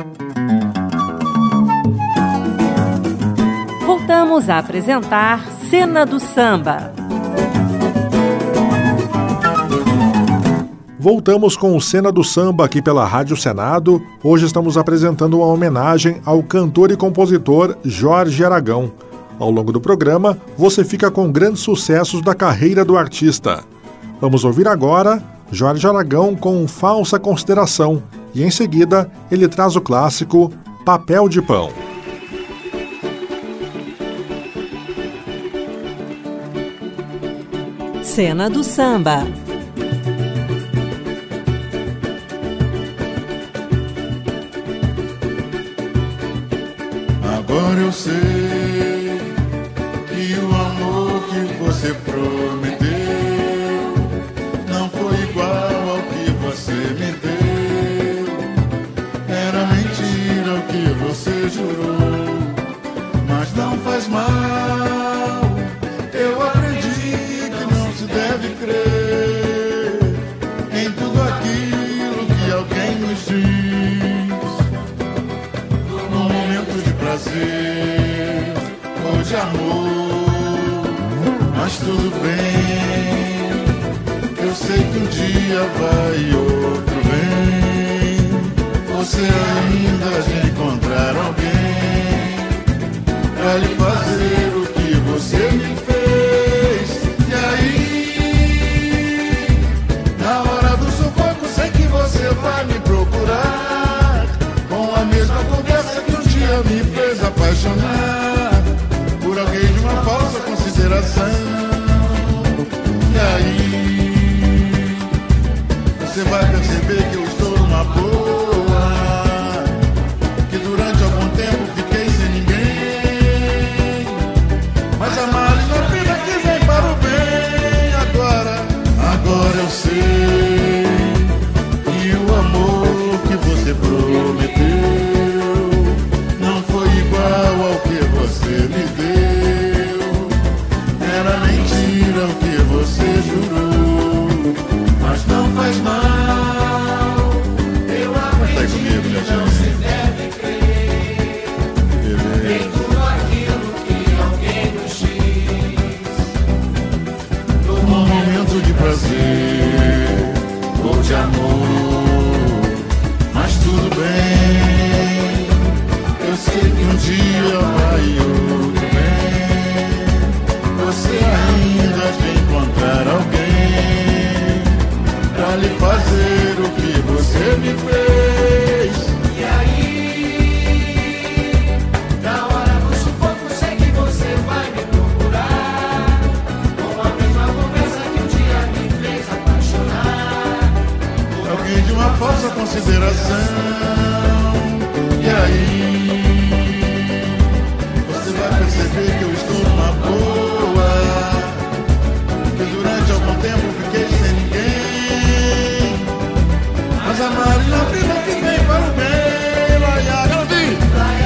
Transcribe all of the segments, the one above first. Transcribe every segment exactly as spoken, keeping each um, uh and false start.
Voltamos a apresentar Cena do Samba. Voltamos com o Cena do Samba aqui pela Rádio Senado. Hoje estamos apresentando uma homenagem ao cantor e compositor Jorge Aragão. Ao longo do programa, você fica com grandes sucessos da carreira do artista. Vamos ouvir agora Jorge Aragão com Falsa Consideração e, em seguida, ele traz o clássico Papel de Pão. Cena do Samba. Agora eu sei que o amor que você prometeu não foi igual ao que você me deu. Era mentira o que você jurou, mas não faz mal. Eu aprendi que não se deve crer em tudo aquilo que alguém nos diz. No momento de prazer ou de amor, mas tudo bem. Eu sei que um dia vai e outro vem. Você ainda há de encontrar alguém pra lhe fazer o que você me fez. E aí, na hora do sufoco, sei que você vai me procurar com a mesma conversa que um dia me fez apaixonar por alguém de uma falsa consideração. E aí, você vai perceber que eu estou numa boa, que durante algum tempo fiquei sem ninguém, mas a males na vida que vem para o bem. Agora, agora eu sei que o amor que você prometeu não foi igual ao que você me deu. Era mentira o que você jurou, mas não faz mal. Eu aprendi que não se deve crer em tudo aquilo que alguém nos diz. No momento de prazer ou de amor, mas tudo bem. Eu sei que um dia vai e outro vem. Você ainda há de encontrar alguém pra lhe fazer o que você me fez. E aí, na hora do sufoco, sei que você vai me procurar com a mesma conversa que um dia me fez apaixonar por alguém de uma falsa consideração. E aí, você vai perceber que eu estou numa boa, que durante algum tempo fiquei sem ninguém, mas a Maria vida que vem para o bem. Laia, ela vem.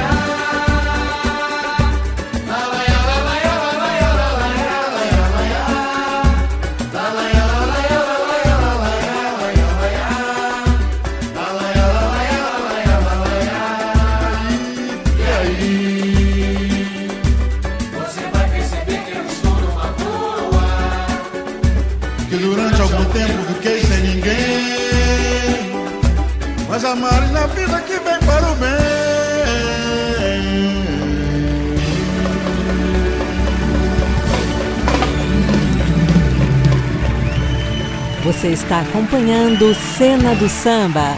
Mas amar na vida que vem para o bem. Você está acompanhando Cena do Samba.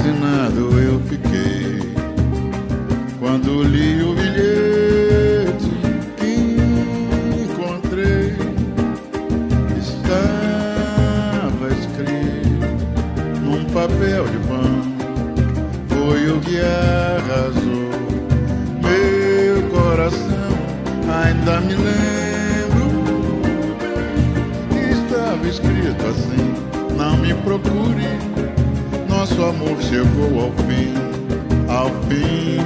alucinado eu fiquei quando li o bilhete que encontrei. Estava escrito num papel de pão, foi o que arrasou meu coração. Ainda me lembro, estava escrito assim: não me procure, nosso amor chegou ao fim. Ao fim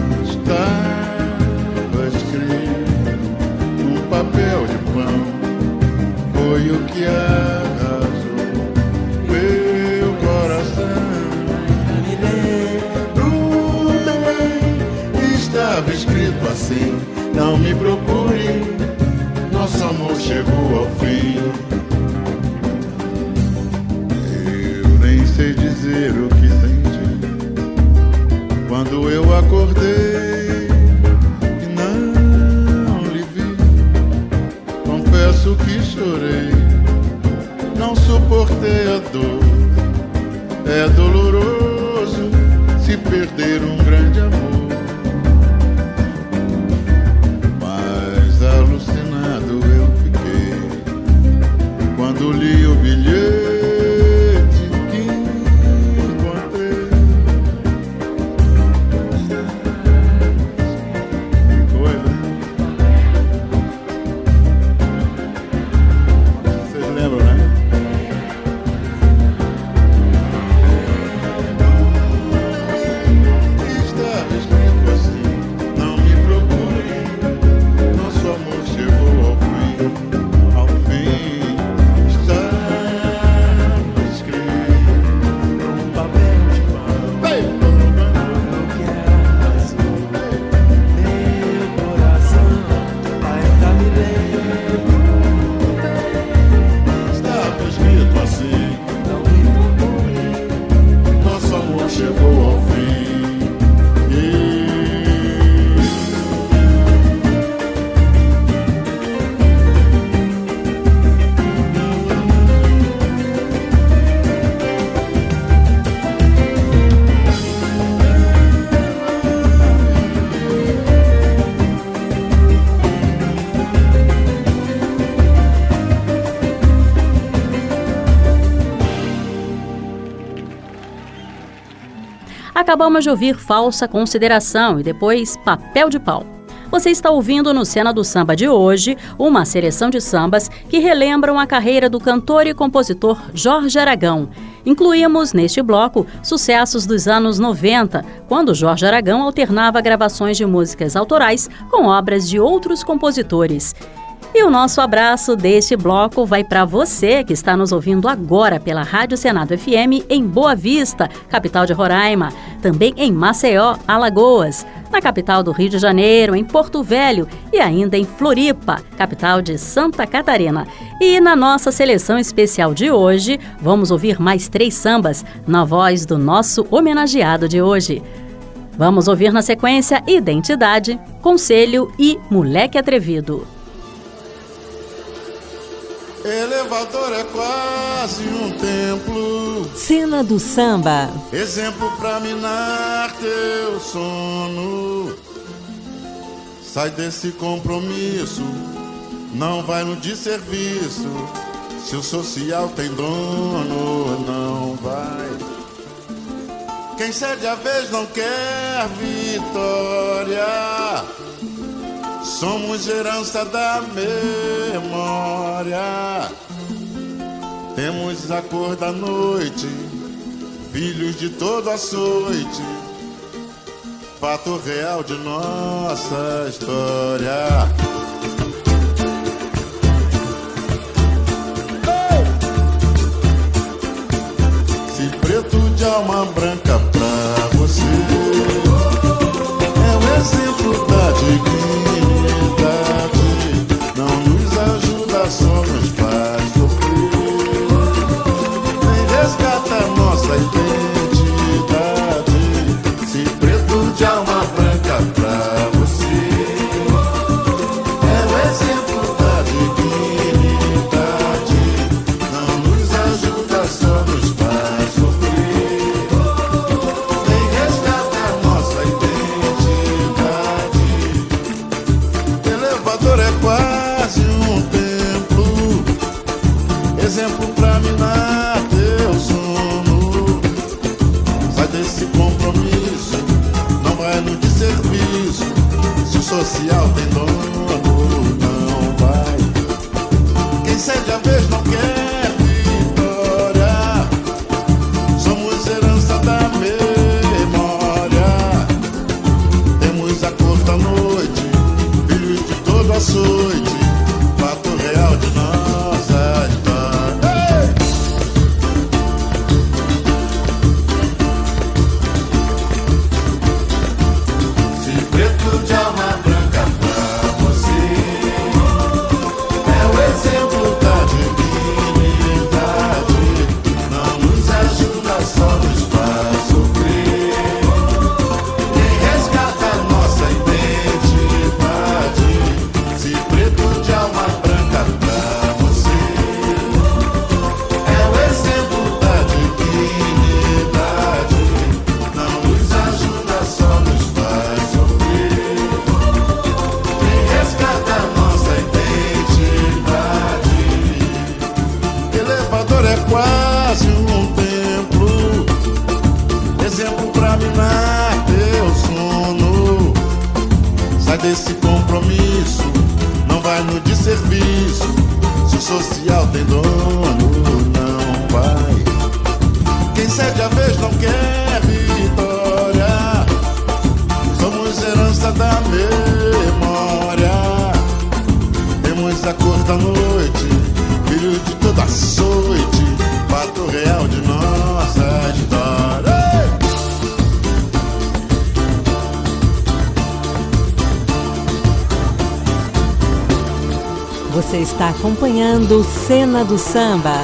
estava escrito num papel de pão, foi o que arrasou meu coração. Me lembro bem, estava escrito assim: não me procure, nosso amor chegou ao fim. Eu nem sei dizer o que senti quando eu acordei e não lhe vi. Confesso que chorei, não suportei a dor. É doloroso se perder um grande amor. Alucinado eu fiquei quando li o bilhete que encontrei. Coisa. Vocês lembram, né? Estava escrito assim: não me procure, nosso amor chegou ao fim. Ao fim estava escrito num papel de pão, o que arrasou meu coração. Ainda me lembro, estava escrito assim: não me procure, nosso amor chegou ao fim. Acabamos de ouvir Falsa Consideração e depois Papel de Pau. Você está ouvindo no Cena do Samba de hoje uma seleção de sambas que relembram a carreira do cantor e compositor Jorge Aragão. Incluímos neste bloco sucessos dos anos noventa, quando Jorge Aragão alternava gravações de músicas autorais com obras de outros compositores. E o nosso abraço deste bloco vai para você que está nos ouvindo agora pela Rádio Senado F M em Boa Vista, capital de Roraima, também em Maceió, Alagoas, na capital do Rio de Janeiro, em Porto Velho e ainda em Floripa, capital de Santa Catarina. E na nossa seleção especial de hoje, vamos ouvir mais três sambas na voz do nosso homenageado de hoje. Vamos ouvir na sequência Identidade, Conselho e Moleque Atrevido. Elevador é quase um templo, Cena do Samba, exemplo pra minar teu sono. Sai desse compromisso, não vai no desserviço. Se o social tem dono, não vai. Quem cede a vez não quer vitória. Somos herança da memória. Temos a cor da noite, filhos de todo açoite, fato real de nossa história. Se preto de alma branca pra você é um exemplo da dignidade, não nos ajuda, só nos faz sofrer, nem resgata nossa identidade. Se preto de alma branca pra você é um exemplo da dignidade, não nos ajuda, só nos faz sofrer, serviço. Se o social tem dono, não vai. Quem cede a vez não quer vitória. Somos herança da memória. Temos a cor da noite, filho de todo açoite, fato real de nossa história. Hey! Se preto de alma branca pra você é o exemplo da dignidade, não nos ajuda, só nos faz sofrer. Quem resgata a nossa identidade, se preto de alma branca pra você é o exemplo da dignidade, não nos ajuda, só nos faz sofrer. Quem resgata a nossa identidade. Elevador é quase um templo, exemplo pra minar teu sono. Sai desse compromisso, não vai no desserviço. Se o social tem dono, não vai. Quem cede a vez não quer vitória. Somos herança da memória. Temos a cor da noite, filho de toda açoite, fato real de nossa história. Você está acompanhando Cena do Samba.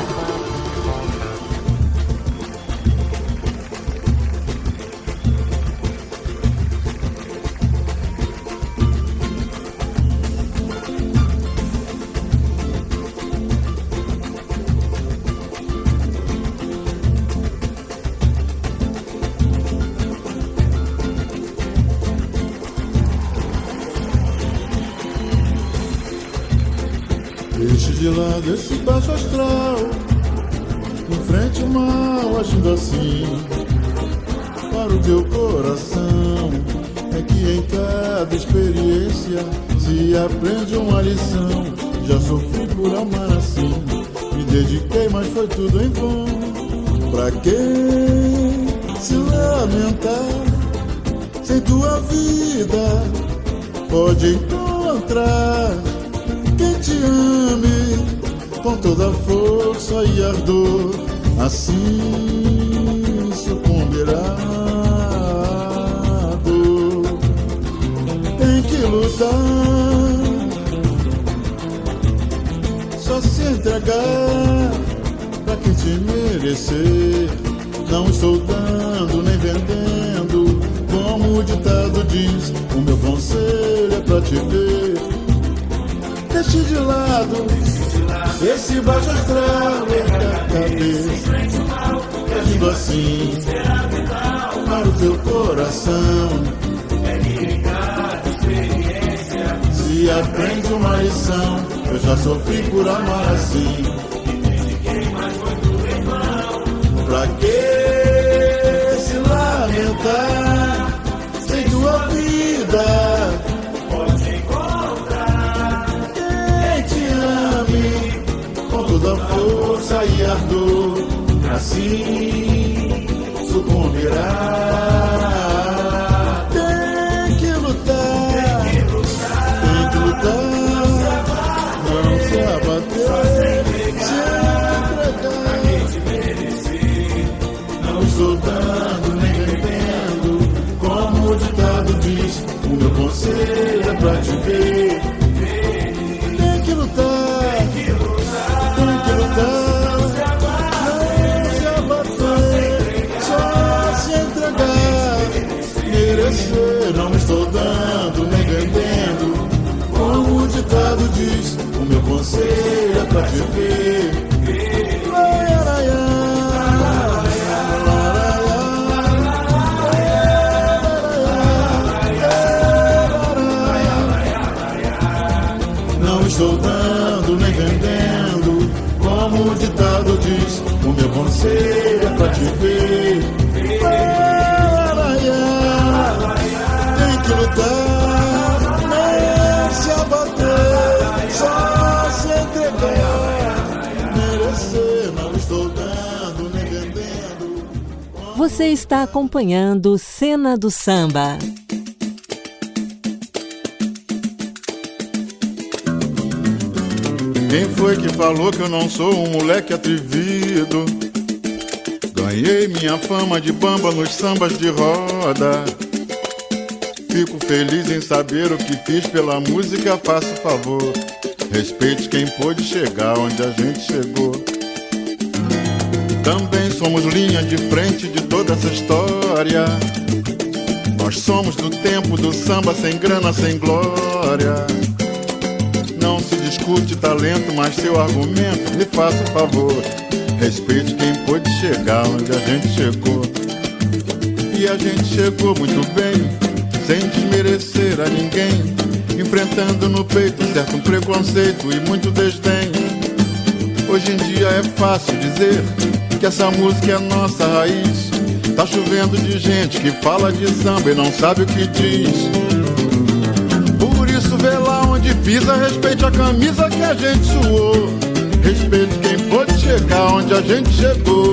Deixe de lado esse baixo astral, enfrente o mal agindo assim. Para o teu coração é que em cada experiência se aprende uma lição. Já sofri por amar assim, me dediquei, mas foi tudo em vão. Pra quem se lamentar, sem tua vida pode encontrar quem te ame com toda força e ardor, assim sucumbirá a dor. Tem que lutar, só se entregar pra quem te merecer. Não estou dando nem vendendo, como o ditado diz, o meu conselho é pra te ver. Deixe de lado esse baixo astral, erga a cabeça, agindo assim para o teu coração. Se aprende uma lição, eu já sofri por amar assim. Pra que se lamentar, sem tua vida pode encontrar quem te ame com toda força e ardor, assim sucumbirá. Tem que lutar, tem que lutar, não se abater, se entregar. Não estou dando nem vendendo, como o ditado diz, o meu conselho é pra te ver. Tem que lutar, tem que lutar, não se abater, só se entregar. Merecer, não estou dando nem vendendo, como o ditado diz, o meu conselho é pra te ver. Não estou dando nem vendendo, como o ditado diz, o meu conselho é pra te ver. Tem que Você está acompanhando Cena do Samba. Quem foi que falou que eu não sou um moleque atrevido? Ganhei minha fama de bamba nos sambas de roda. Fico feliz em saber o que fiz pela música, faço favor. Respeite quem pôde chegar onde a gente chegou. Também somos linha de frente de toda essa história. Nós somos do tempo do samba sem grana, sem glória. Não se discute talento, mas seu argumento, me faça um favor. Respeite quem pôde chegar onde a gente chegou. E a gente chegou muito bem, sem desmerecer a ninguém, enfrentando no peito certo um preconceito e muito desdém. Hoje em dia é fácil dizer que essa música é a nossa raiz. Tá chovendo de gente que fala de samba e não sabe o que diz. Por isso vê lá onde pisa, respeite a camisa que a gente suou. Respeite quem pôde chegar onde a gente chegou.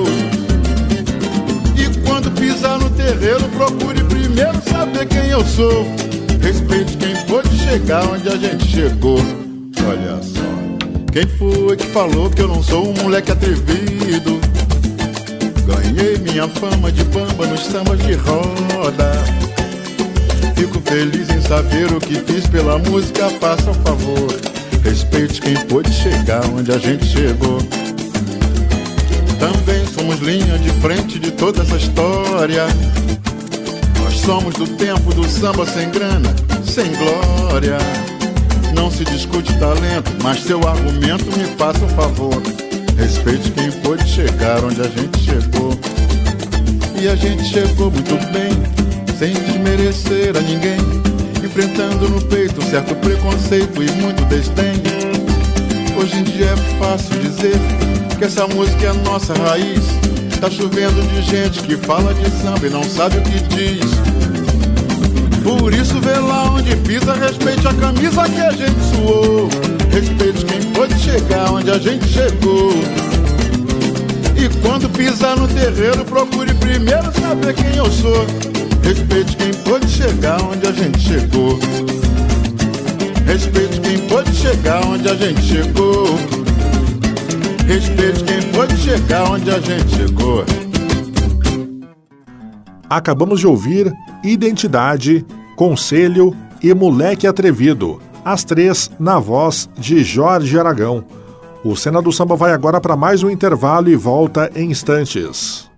E quando pisar no terreiro, procure primeiro saber quem eu sou. Respeite quem pôde chegar onde a gente chegou. Olha só, quem foi que falou que eu não sou um moleque atrevido? Ganhei minha fama de bamba nos sambas de roda. Fico feliz em saber o que fiz pela música, faça um favor. Respeite quem pôde chegar onde a gente chegou. Também somos linha de frente de toda essa história. Nós somos do tempo do samba sem grana, sem glória. Não se discute talento, mas seu argumento me faça um favor. Respeite quem pôde chegar onde a gente chegou. E a gente chegou muito bem, sem desmerecer a ninguém, enfrentando no peito um certo preconceito e muito desdém. Hoje em dia é fácil dizer que essa música é a nossa raiz. Tá chovendo de gente que fala de samba e não sabe o que diz. Por isso vê lá onde pisa, respeite a camisa que a gente suou. Respeite quem pôde chegar onde a gente chegou. E quando pisar no terreiro, procure primeiro saber quem eu sou. Respeite quem pôde chegar onde a gente chegou. Respeite quem pôde chegar onde a gente chegou. Respeite quem pôde chegar onde a gente chegou. Acabamos de ouvir Identidade, Conselho e Moleque Atrevido, as três na voz de Jorge Aragão. O Cena do Samba vai agora para mais um intervalo e volta em instantes.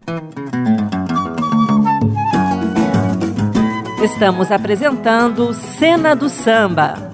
Estamos apresentando Cena do Samba.